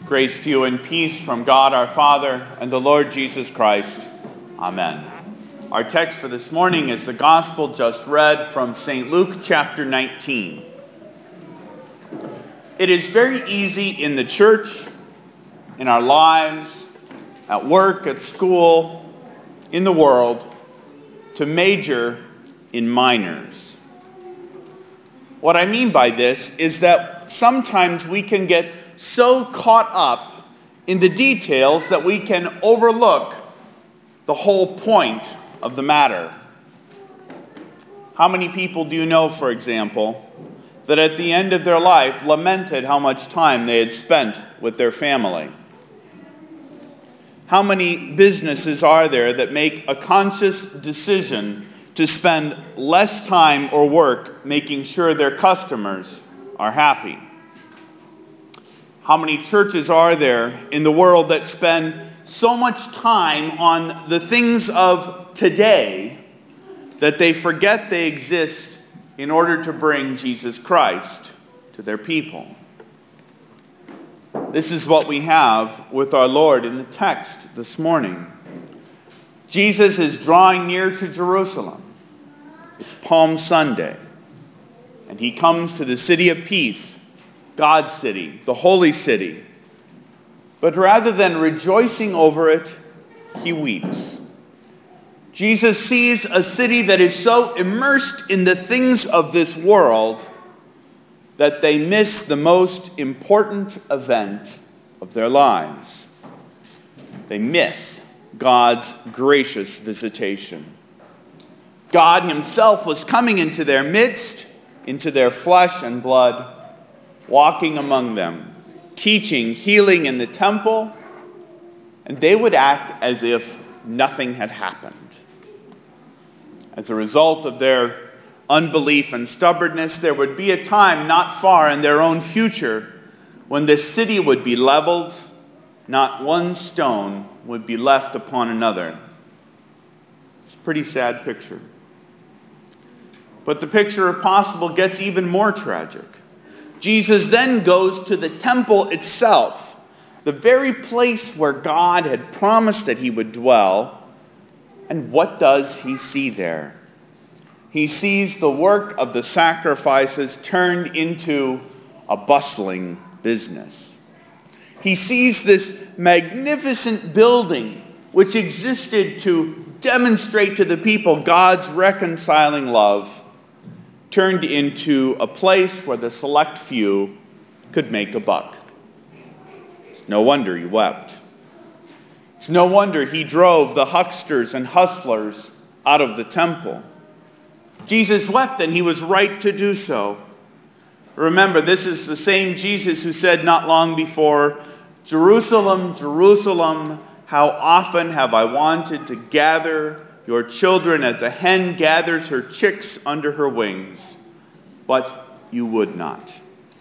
Grace to you and peace from God our Father and the Lord Jesus Christ. Amen. Our text for this morning is the Gospel just read from St. Luke chapter 19. It is very easy in the church, in our lives, at work, at school, in the world, to major in minors. What I mean by this is that sometimes we can get so caught up in the details that we can overlook the whole point of the matter. How many people do you know, for example, that at the end of their life lamented how much time they had spent with their family? How many businesses are there that make a conscious decision to spend less time or work making sure their customers are happy? How many churches are there in the world that spend so much time on the things of today that they forget they exist in order to bring Jesus Christ to their people? This is what we have with our Lord in the text this morning. Jesus is drawing near to Jerusalem. It's Palm Sunday, and he comes to the city of peace, God's city, the holy city. But rather than rejoicing over it, he weeps. Jesus sees a city that is so immersed in the things of this world that they miss the most important event of their lives. They miss God's gracious visitation. God himself was coming into their midst, into their flesh and blood, walking among them, teaching, healing in the temple, and they would act as if nothing had happened. As a result of their unbelief and stubbornness, there would be a time not far in their own future when the city would be leveled, not one stone would be left upon another. It's a pretty sad picture. But the picture, if possible, gets even more tragic. Jesus then goes to the temple itself, the very place where God had promised that he would dwell. And what does he see there? He sees the work of the sacrifices turned into a bustling business. He sees this magnificent building which existed to demonstrate to the people God's reconciling love, turned into a place where the select few could make a buck. It's no wonder he wept. It's no wonder he drove the hucksters and hustlers out of the temple. Jesus wept, and he was right to do so. Remember, this is the same Jesus who said not long before, "Jerusalem, Jerusalem, how often have I wanted to gather your children as a hen gathers her chicks under her wings, but you would not."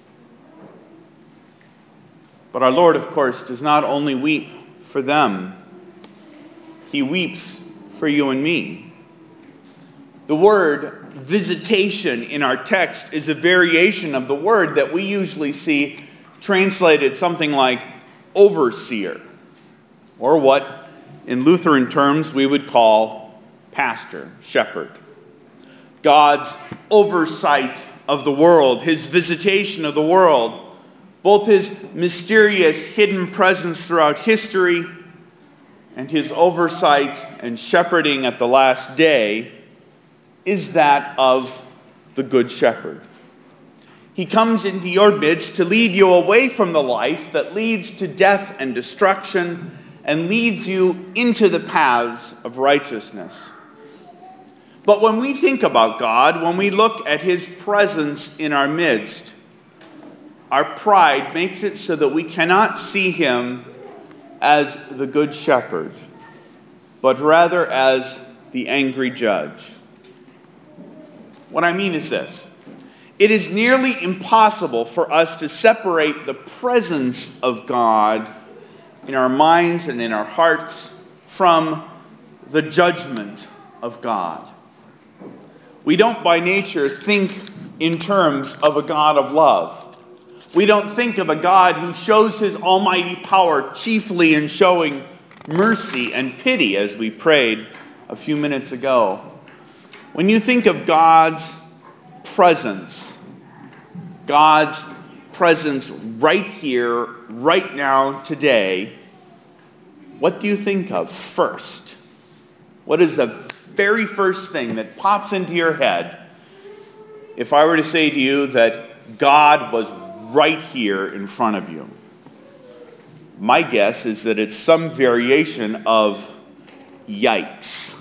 But our Lord, of course, does not only weep for them. He weeps for you and me. The word visitation in our text is a variation of the word that we usually see translated something like overseer, or what in Lutheran terms we would call pastor, shepherd. God's oversight of the world, his visitation of the world, both his mysterious hidden presence throughout history and his oversight and shepherding at the last day, is that of the Good Shepherd. He comes into your midst to lead you away from the life that leads to death and destruction and leads you into the paths of righteousness. But when we think about God, when we look at his presence in our midst, our pride makes it so that we cannot see him as the Good Shepherd, but rather as the angry judge. What I mean is this: it is nearly impossible for us to separate the presence of God in our minds and in our hearts from the judgment of God. We don't by nature think in terms of a God of love. We don't think of a God who shows his almighty power chiefly in showing mercy and pity, as we prayed a few minutes ago. When you think of God's presence right here, right now, today, what do you think of first? What is the very first thing that pops into your head if I were to say to you that God was right here in front of you? My guess is that it's some variation of yikes.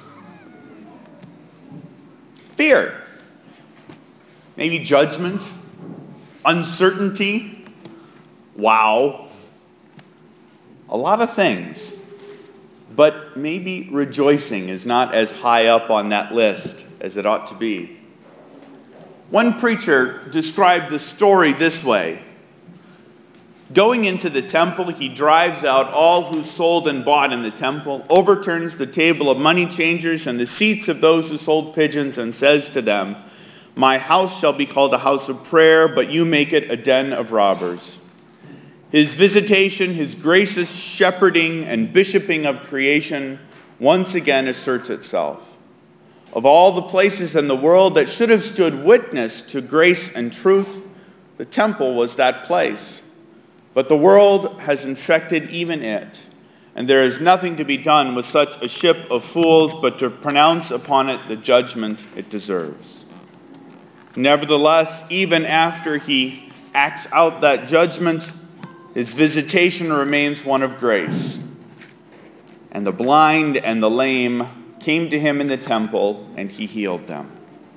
Fear. Maybe judgment. Uncertainty. Wow. A lot of things. But maybe rejoicing is not as high up on that list as it ought to be. One preacher described the story this way. Going into the temple, he drives out all who sold and bought in the temple, overturns the table of money changers and the seats of those who sold pigeons, and says to them, "My house shall be called a house of prayer, but you make it a den of robbers." His visitation, his gracious shepherding and bishoping of creation once again asserts itself. Of all the places in the world that should have stood witness to grace and truth, the temple was that place. But the world has infected even it, and there is nothing to be done with such a ship of fools but to pronounce upon it the judgment it deserves. Nevertheless, even after he acts out that judgment, his visitation remains one of grace. And the blind and the lame came to him in the temple, and he healed them.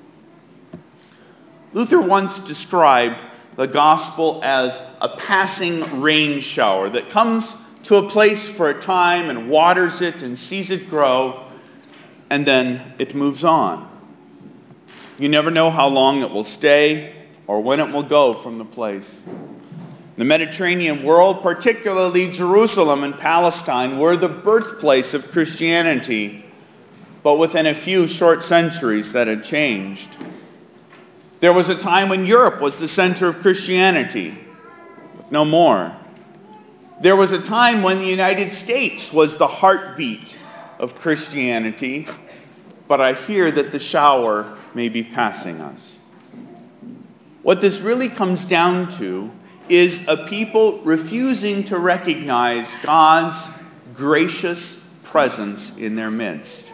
Luther once described the gospel as a passing rain shower that comes to a place for a time and waters it and sees it grow, and then it moves on. You never know how long it will stay or when it will go from the place. The Mediterranean world, particularly Jerusalem and Palestine, were the birthplace of Christianity, but within a few short centuries that had changed. There was a time when Europe was the center of Christianity, but no more. There was a time when the United States was the heartbeat of Christianity, but I hear that the shower may be passing us. What this really comes down to is a people refusing to recognize God's gracious presence in their midst.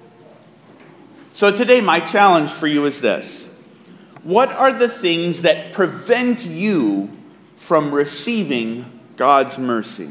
So today, my challenge for you is this. What are the things that prevent you from receiving God's mercy?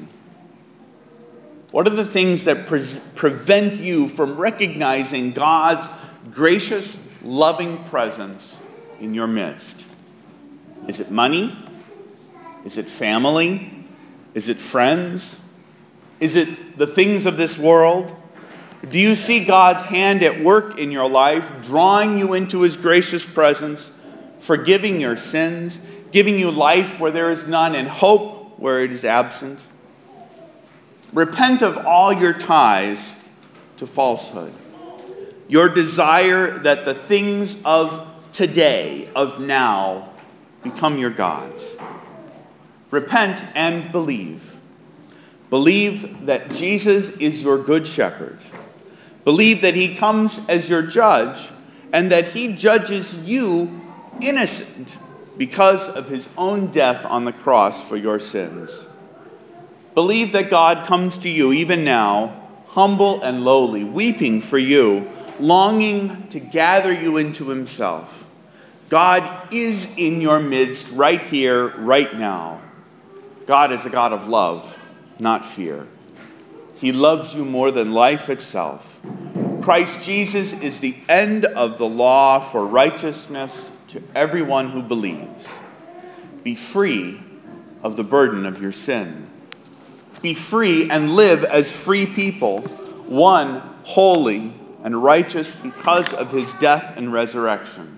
What are the things that prevent you from recognizing God's gracious, loving presence in your midst? Is it money? Is it family? Is it friends? Is it the things of this world? Do you see God's hand at work in your life, drawing you into his gracious presence, forgiving your sins, giving you life where there is none and hope where it is absent? Repent of all your ties to falsehood. Your desire that the things of today, of now, become your gods. Repent and believe. Believe that Jesus is your good shepherd. Believe that he comes as your judge and that he judges you innocent because of his own death on the cross for your sins. Believe that God comes to you even now, humble and lowly, weeping for you, longing to gather you into himself. God is in your midst right here, right now. God is a God of love, not fear. He loves you more than life itself. Christ Jesus is the end of the law for righteousness to everyone who believes. Be free of the burden of your sin. Be free and live as free people, one holy and righteous because of his death and resurrection.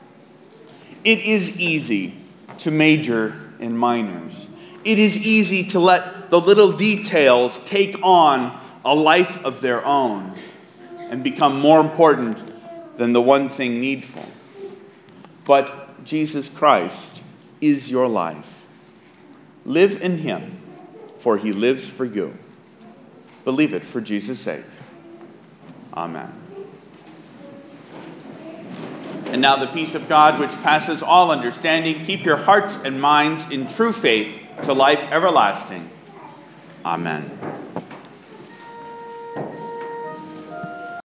It is easy to major in minors. It is easy to let the little details take on a life of their own and become more important than the one thing needful. But Jesus Christ is your life. Live in him, for he lives for you. Believe it for Jesus' sake. Amen. And now the peace of God, which passes all understanding, keep your hearts and minds in true faith to life everlasting. Amen.